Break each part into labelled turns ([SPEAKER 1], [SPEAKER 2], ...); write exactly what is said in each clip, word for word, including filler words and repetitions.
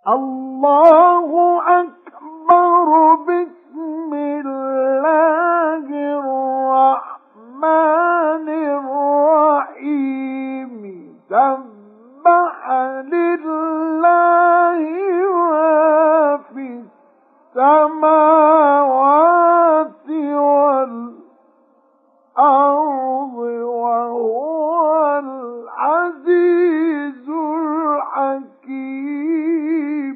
[SPEAKER 1] الله أكبر. بسم الله الرحمن الرحيم. سبح لله ما في السماوات والأرض وهو العزيز الحكيم.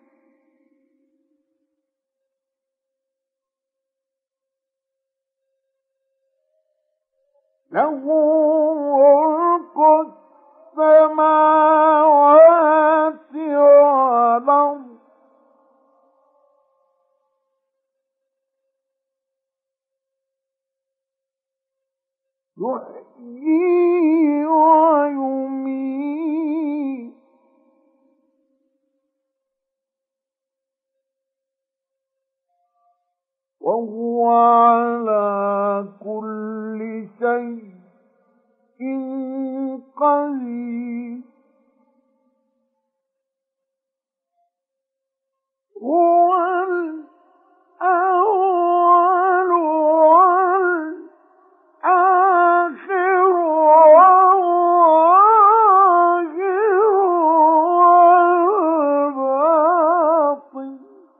[SPEAKER 1] له ملك السماوات والأرض يحيي ويميت وهو على كل شيء قدير. هو الأول والآخر والظاهر والباطن.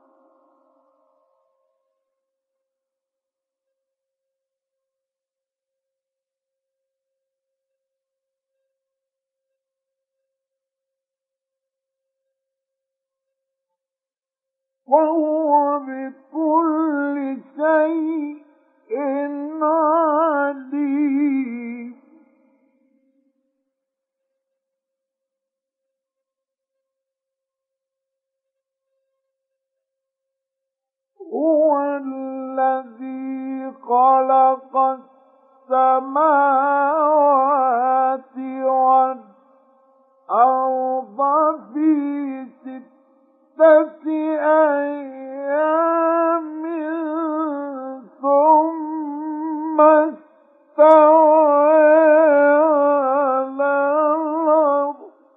[SPEAKER 1] وهو بكل شيء عليم. هو الذي خلق السماوات والأرض في ستة أيام ثم استوى على الأرض.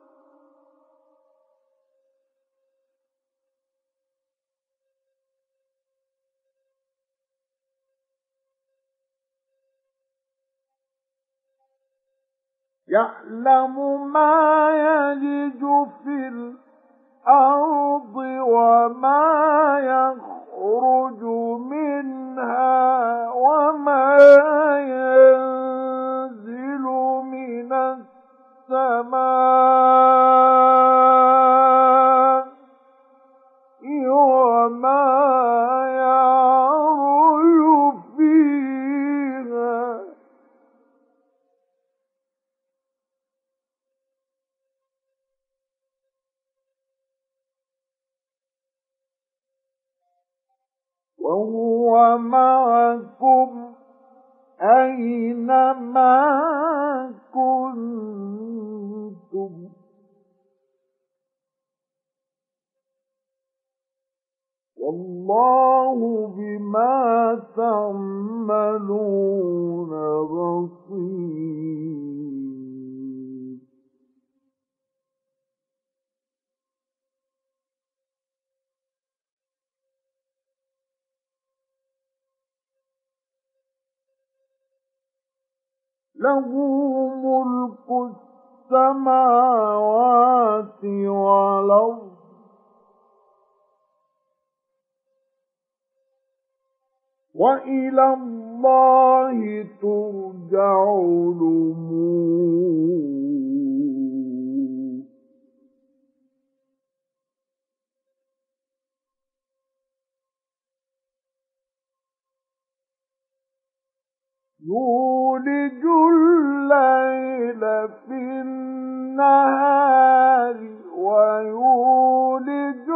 [SPEAKER 1] يعلم ما يلج في الأرض وما يخرج منها وما ينزل من السماء وما يعرج فيها. وهو معكم أينما كنتم والله بما تعملون بصير. له ملك السماوات والأرض وإلى الله ترجع الأمور. يولج الليل في النهار ويولج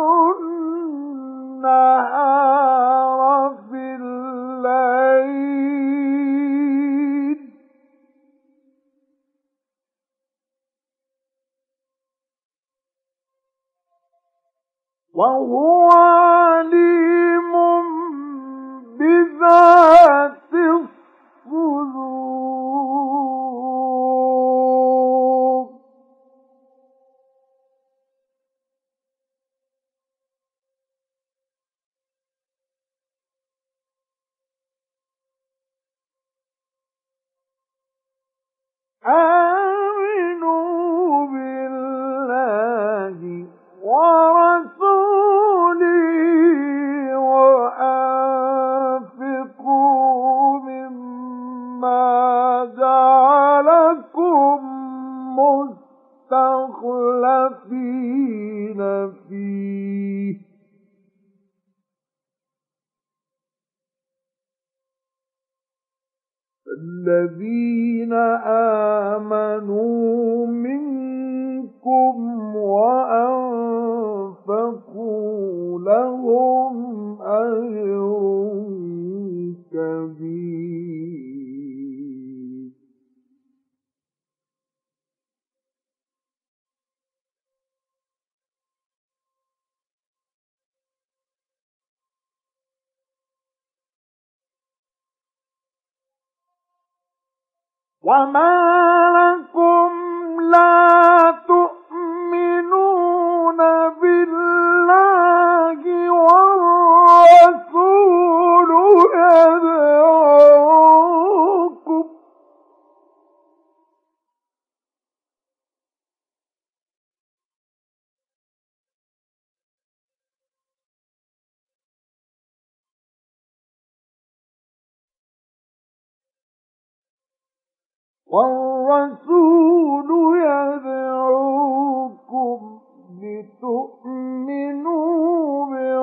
[SPEAKER 1] النهار في الليل وهو عليم بذات الصدور. آمنوا بالله ورسوله وأنفقوا مما جعلكم مستخلفين فيه الذين آمنوا منكم وأنفقوا لهم أجر كبير وما لكم لا تؤمنون بالله والرسول يدعوكم والرسول يدعوكم لتؤمنوا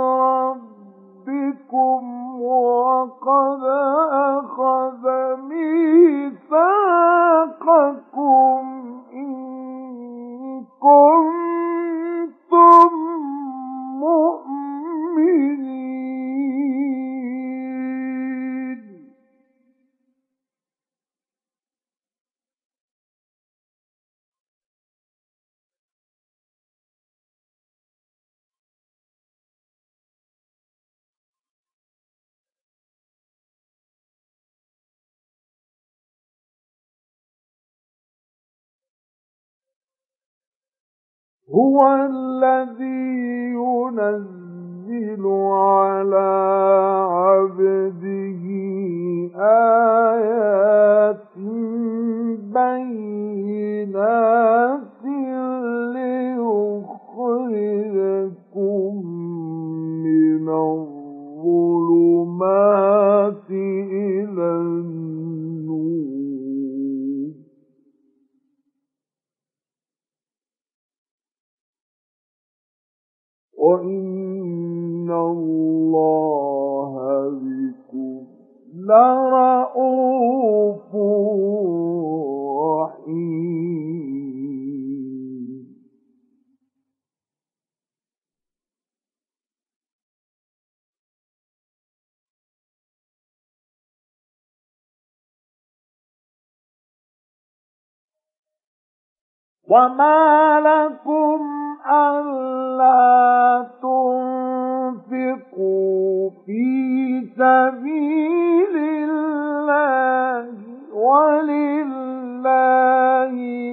[SPEAKER 1] بربكم وقد أخذ ميثاقكم إن كنتم مؤمنين هو الذي ينزل على عبده آيات بينات ليخرجكم من الظلمات إلى النور وَإِنَّ اللَّهَ بِكُمْ لَرَءُوفٌ رَحِيمٌ وَمَا لَكُمْ أَلَّا تُنفِقُوا فِي سَبِيلِ اللَّهِ وَلِلَّهِ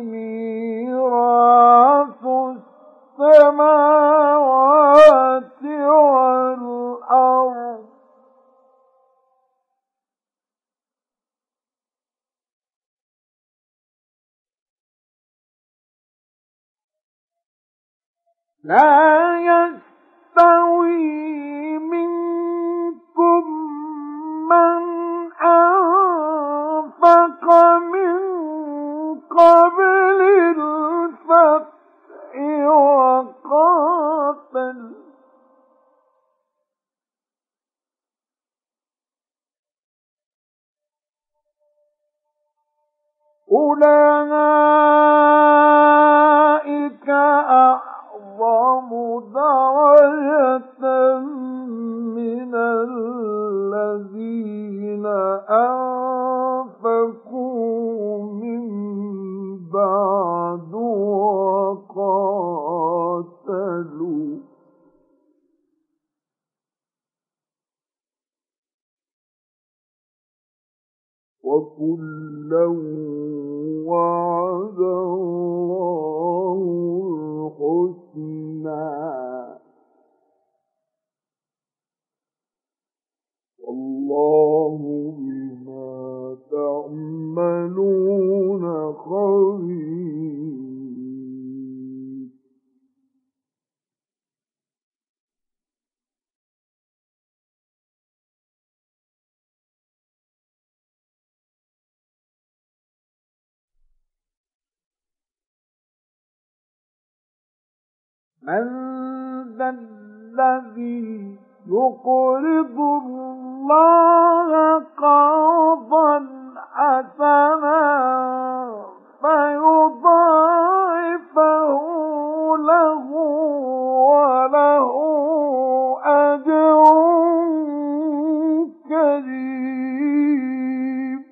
[SPEAKER 1] مِيرَاثُ السَّمَاوَاتِ وَالْأَرْضِ لا يستوي منكم من أنفق من قبل الفتح وقاتل أولئك أعظم درجة من الذين أنفقوا من بعد وقاتلوا وَكُلًّا وَعَدَ اللَّهُ الْحُسْنَى وَاللَّهُ بِمَا تَعْمَلُونَ خَبِيرٌ من ذا الذي يقرض الله قرضا حسنا فيضاعفه له وله أجر كريم.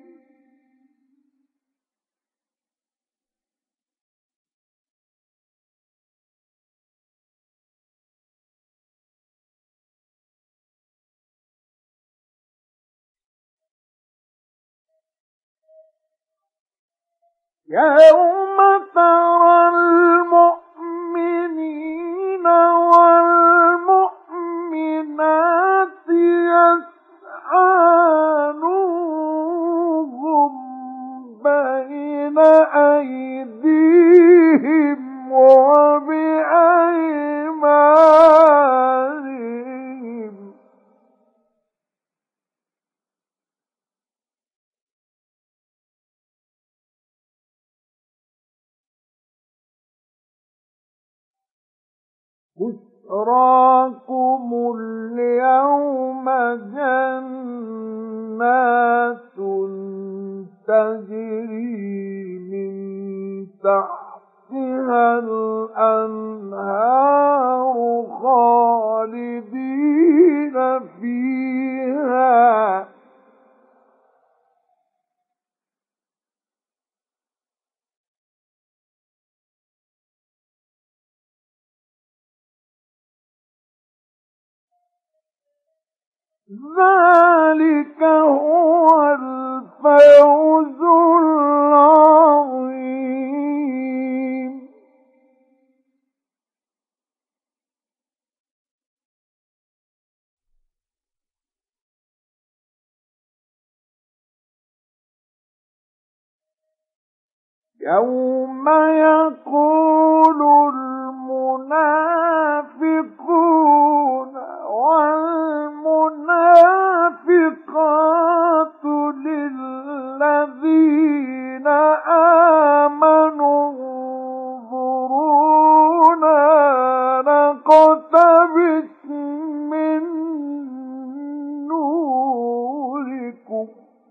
[SPEAKER 1] يوم ترى المؤمنين والمؤمنات يسعى نورهم بين أيديهم وبأيمانهم بشراكم اليوم جنات تجري من تحتها الأنهار خالدين فيها ذلك هو الفوز العظيم. يوم يقول المنافقون والمنافقات للذين آمنوا انظرونا نقتبس من نوركم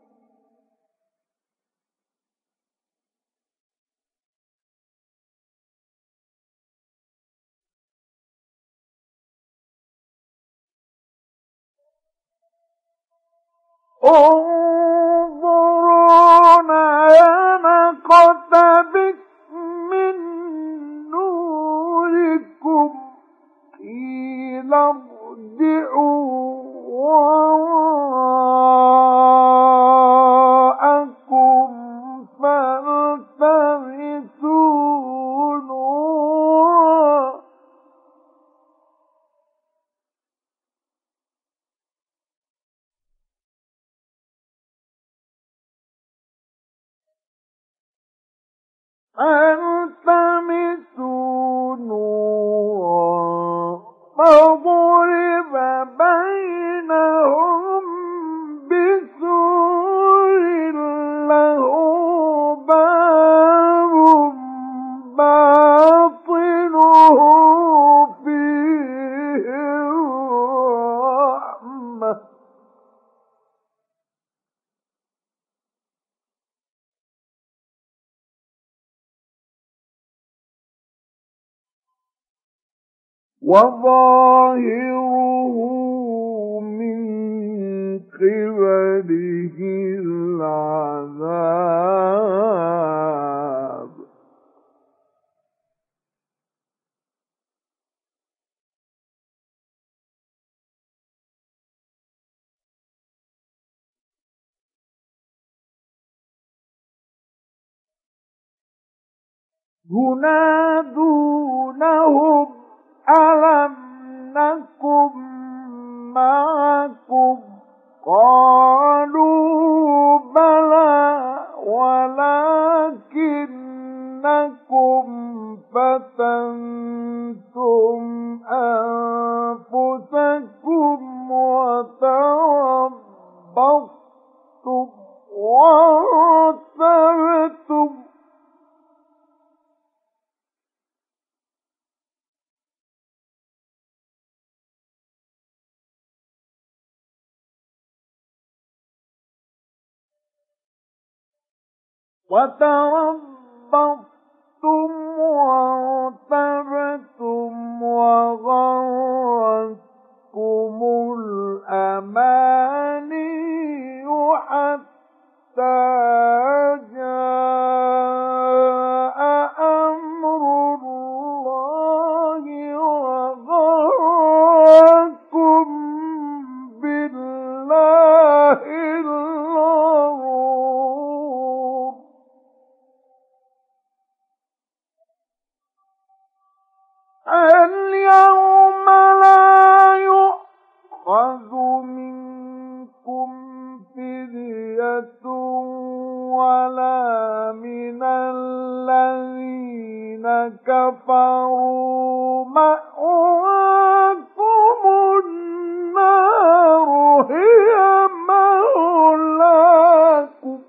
[SPEAKER 1] انظرونا نقتبس من نوركم قيل ارجعوا وراءكم فالتمسوا نورا فالتمسوا نورا فضرب بينهم بسور له باب باطنه فيه الرحمة وظاهره من قبله العذاب ينادونهم ألم نكن معكم قالوا بلى ولكنكم فتنتم أنفسكم وتربصتم وارتبتم وتربصتم وارتبتم وغرتكم الأماني حتى جاء أمر الله وغركم بالله الغرور. اليوم لا يؤخذ منكم فدية ولا من الذين كفروا مأواكم النار هي مولاكم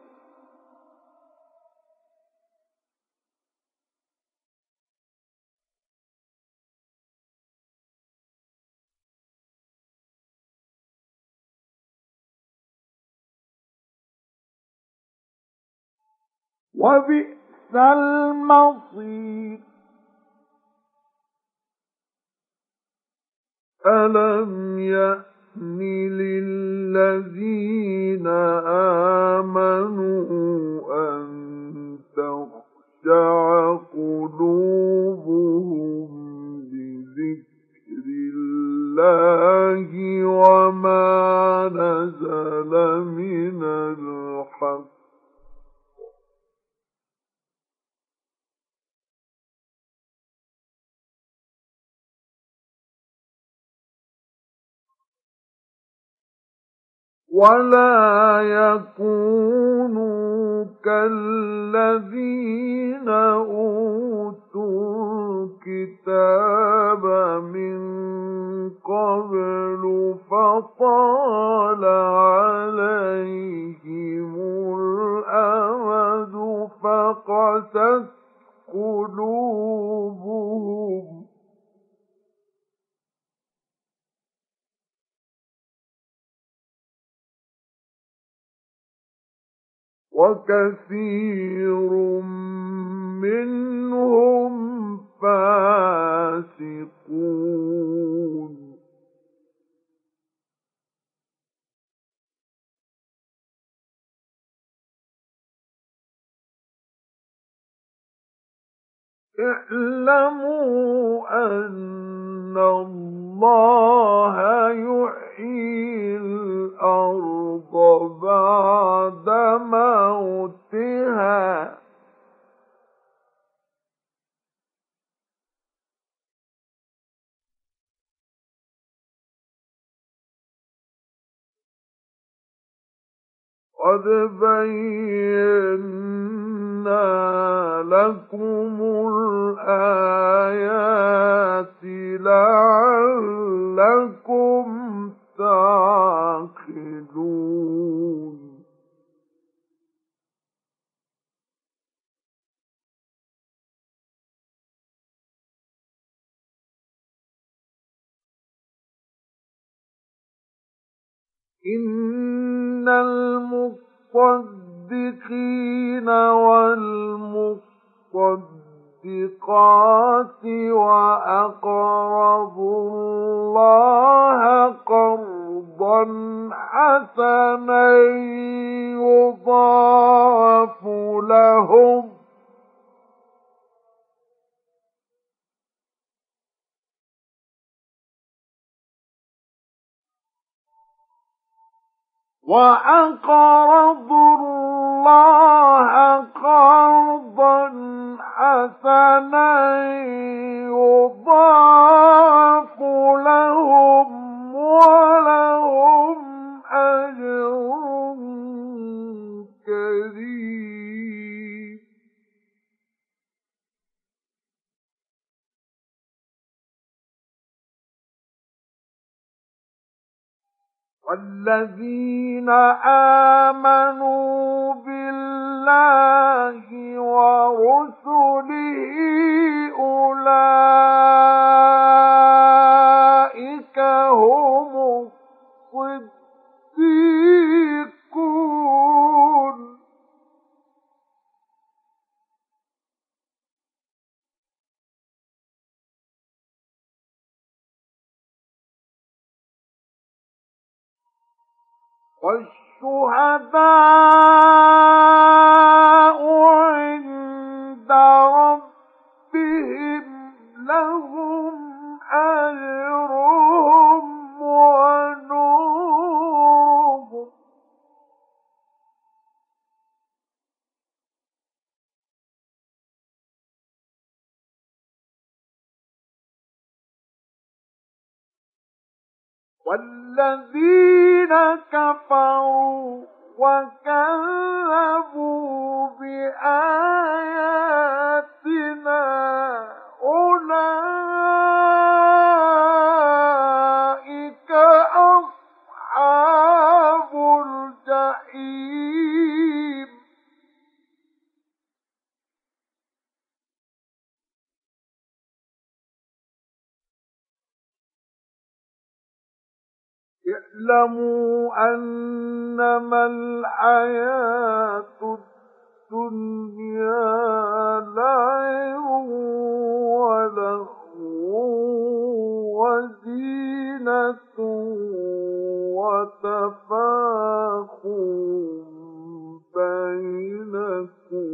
[SPEAKER 1] وبئس المصير. ألم يأن للذين آمنوا أن تخشع قلوبهم لذكر الله وما نزل من الحق ولا يكونوا كالذين أوتوا الكتاب من قبل فطال عليهم الأمد فقست قلوبهم وكثير منهم فاسقون. اعلموا أن الله يحيي الأرض بعد موتها قد بينا لكم الآيات لعلكم تعقلون. إن المصدقين والمصدقات وأقرضوا الله قرضا حسنا يضاعف لهم وأقرضوا الله قرضا حسنا يضاعف لهم ولهم أجر كريم. والذين آمنوا بالله ورسله أولئك هم الصديقون والشهداء عند ربهم لهم أجرهم ونورهم والذين كفروا وكذبوا بآياتنا أولئك أصحاب الجحيم اعلموا أنما الحياة الدنيا لعب ولهو وزينة وتفاخر بينكم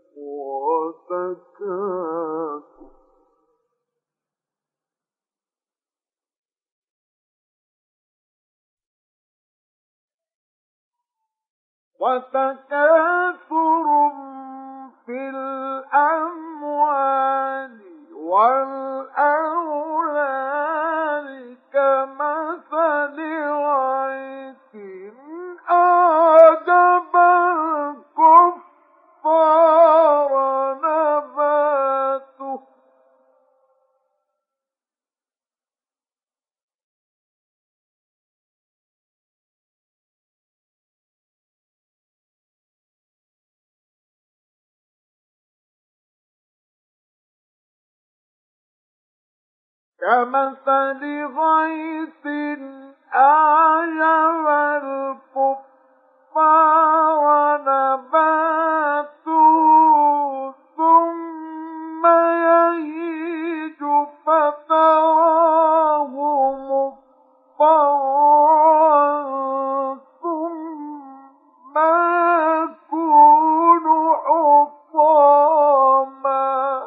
[SPEAKER 1] وتكاثر وتكاثر في الأموال والأولاد كمثل غيث أعجب الكفار نباته كمثل غيث أعجب الكفار نباته ثم يهيج فتراه مصفرا ثم يكون حطاما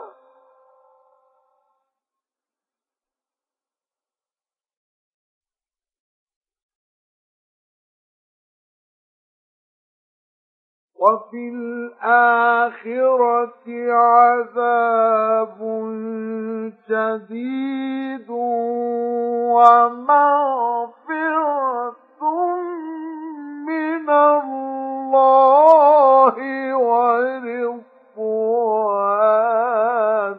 [SPEAKER 1] وفي الآخرة عذاب شديد ومغفرة من الله ورضوان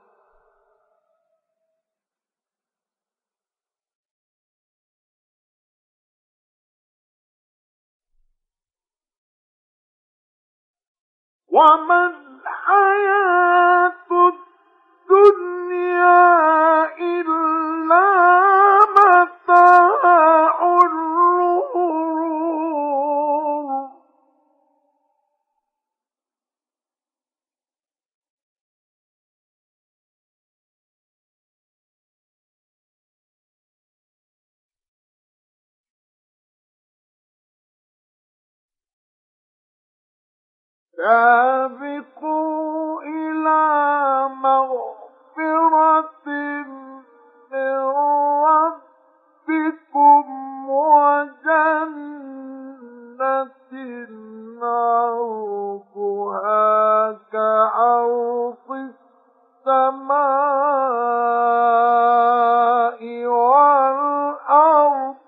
[SPEAKER 1] وما الحياة الدنيا إلا متاع الغرور سابقوا إلى مغفرة من ربكم وجنة عرضها كعرض السماء والأرض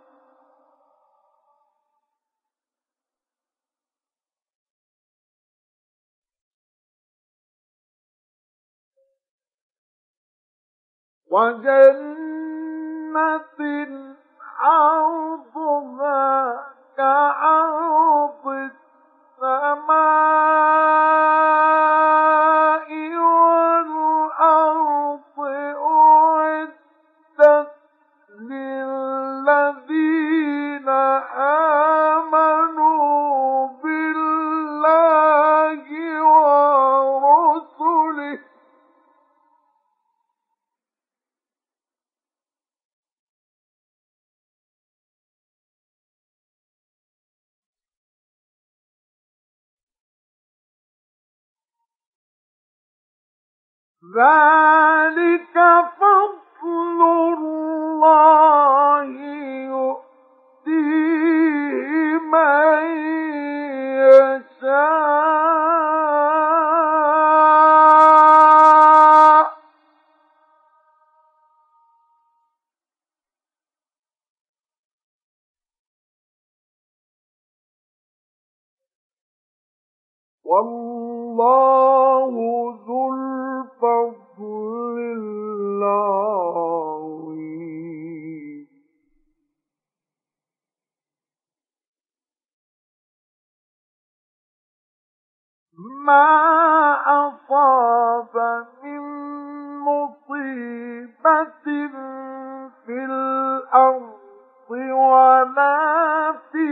[SPEAKER 1] وجنة عرضها كعرض السماء والأرض أعدت للذين آمنوا بالله ورسله ذلك فضل الله يؤتيه من يشاء والله ذو الفضل العظيم. ما أصاب من مصيبة في الأرض ولا في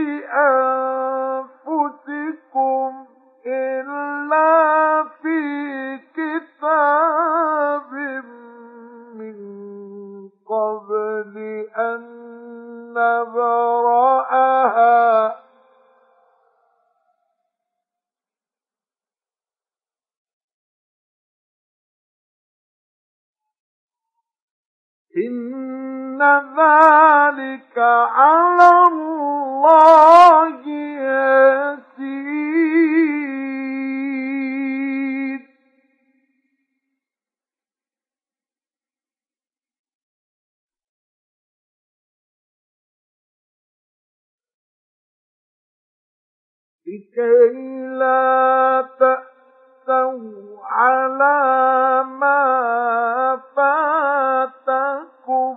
[SPEAKER 1] أنفسكم إلا في كتاب من قبل أن نبرأها إن ذلك على الله يسير. لكي لا تأسوا على ما فاتكم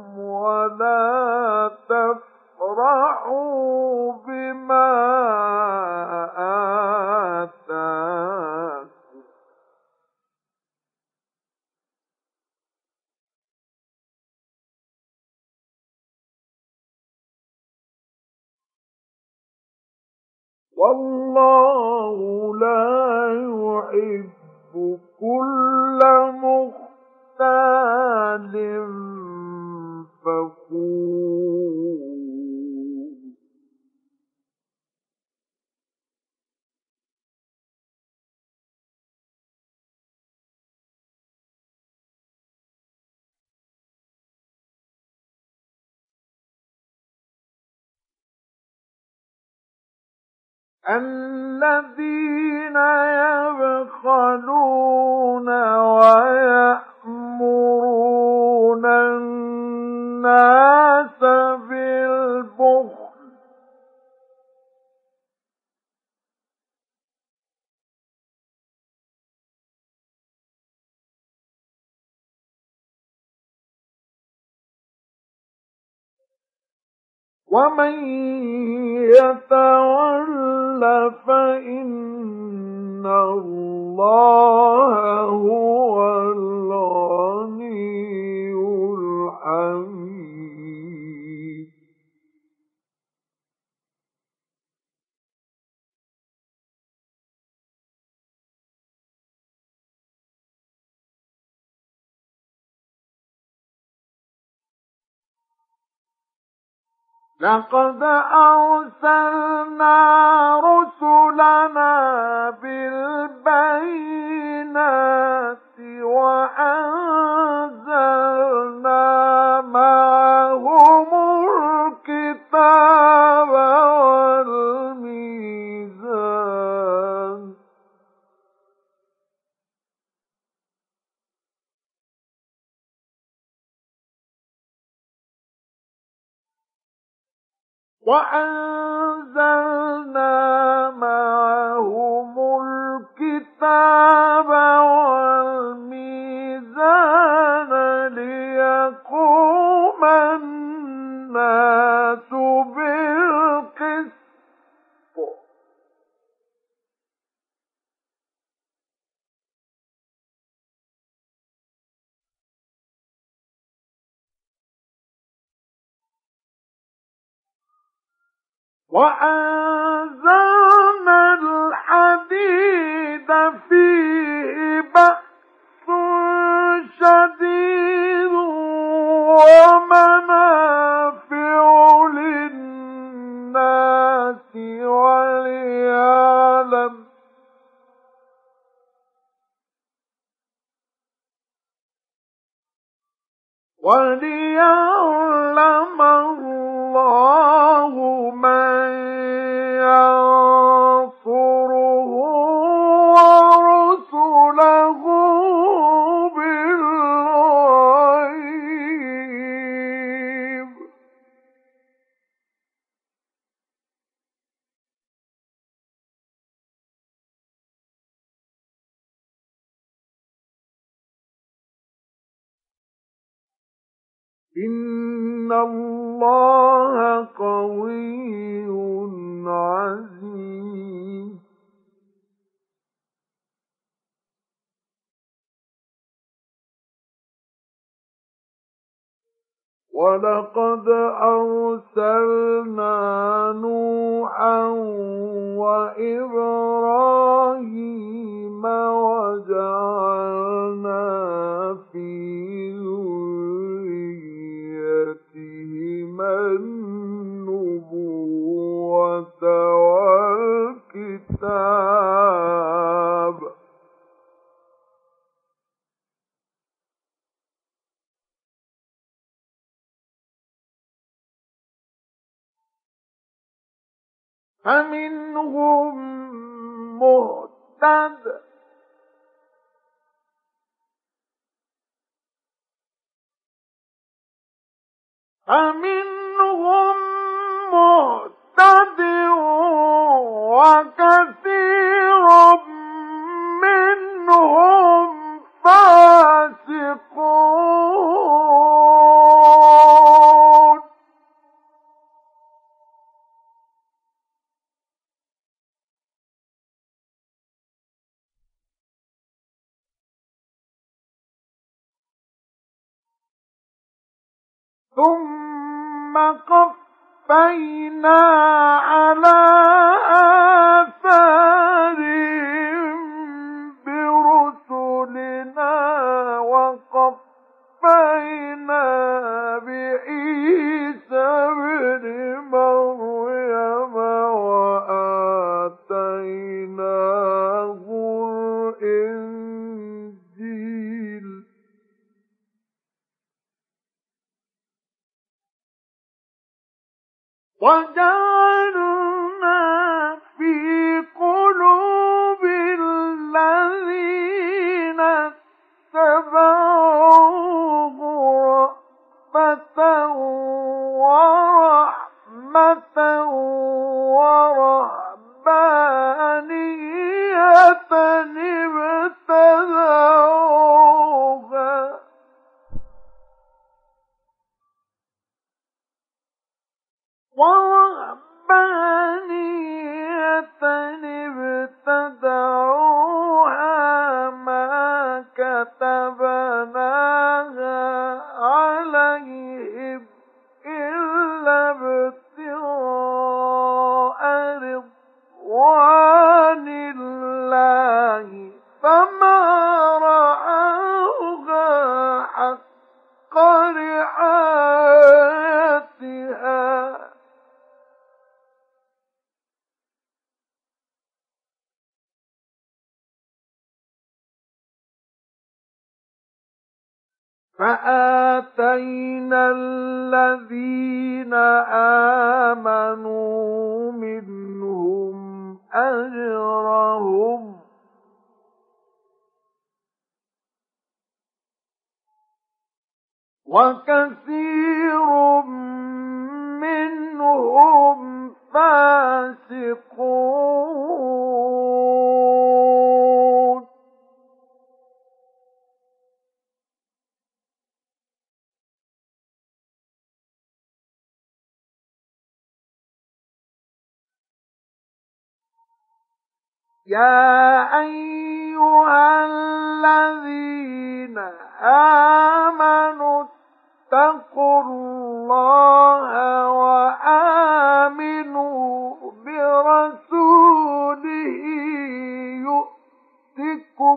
[SPEAKER 1] ولا تفرحوا بما آتاكم والله لا يحب كل مختال فخور. الذين يبخلون ويأمرون الناس بالبخل ومن يتول فإن الله هو الغني الحميد. لقد أرسلنا رسلنا بالبينات وأنزلنا معهم الكتاب والميزان وأنزلنا معهم الكتاب والميزان ليقوم الناس بالقسط وأنزلنا الحديد فيه بأس شديد ومنافع للناس وليعلم وَلِيَعْلَمَ اللَّهُ مَن يَنصُرُهُ وَرُسُلَهُ بِالْغَيْبِ ۚ إِنَّ اللَّهَ قَوِيٌّ عَزِيزٌ. وَلَقَدْ أَرْسَلْنَا نُوحًا وَإِبْرَاهِيمَ وَجَعَلْنَا فِي ذُرِّيَّتِهِمَا النُّبُوَّةَ وَالْكِتَابَ ۖ فَمِنْهُم مُّهْتَدٍ ۖ فَمِنْهُم مُّهْتَدٍ وَكَثِيرٌ مِّنْهُمْ فَاسِقُونَ. ثُمَّ قَفَّيْنَا عَلَىٰ آثَارِهِم بِرُسُلِنَا وَقَفَّيْنَا بِعِيسَى ابْنِ مَرْيَمَ وَآتَيْنَاهُ الْإِنجِيلَ وَجَعَلْنَا فِي قُلُوبِ الَّذِينَ اتَّبَعُوهُ رَأْفَةً وَرَحْمَةً وَرَهْبَانِيَّةً ابْتَدَعُوهَا وَرَهْبَانِيَّةً ابْتَدَعُوهَا مَا كَتَبْنَاهَا عَلَيْهِمْ إِلَّا ابْتِغَاءَ رِضْوَانِ اللَّهِ فَمَا رَعَوْهَا حَقَّ رِعَايَتِهَا فَآتَيْنَا الَّذِينَ آمَنُوا مِنْهُمْ أَجْرَهُمْ وَكَثِيرٌ مِّنْهُمْ فَاسِقُونَ. يَا أَيُّهَا الَّذِينَ آمَنُوا اتَّقُوا اللَّهَ وَآمِنُوا بِرَسُولِهِ يُؤْتِكُمْ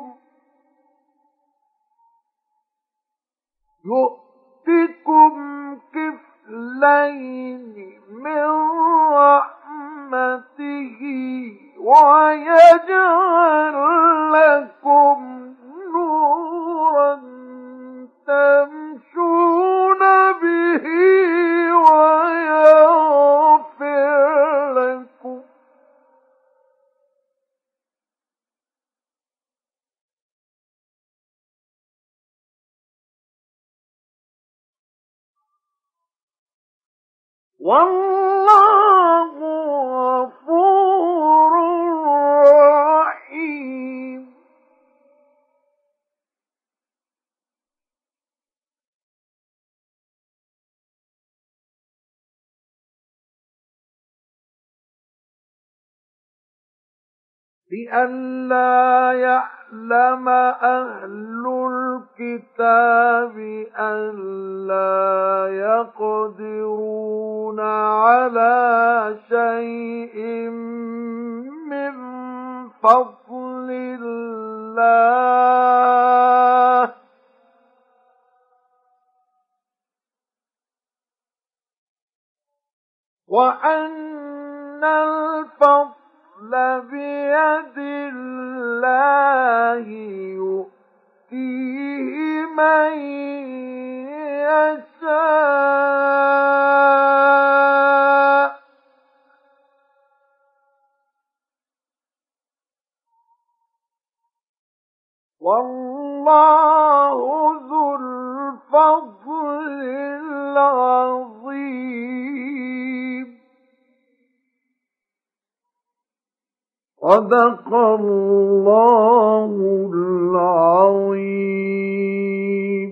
[SPEAKER 1] يُؤْتِكُمْ كِفْلَيْنِ مِنْ رَحْمَتِهِ وَيَجْعَلْ لَكُمْ نُورًا تَمْشُونَ ويغفر لكم والله غفور رحيم. لئلا يعلم أهل الكتاب ألا يقدرون على شيء من فضل الله وأن الفضل بيد الله يؤتيه من يشاء والله ذو الفضل العظيم. صدق الله العظيم.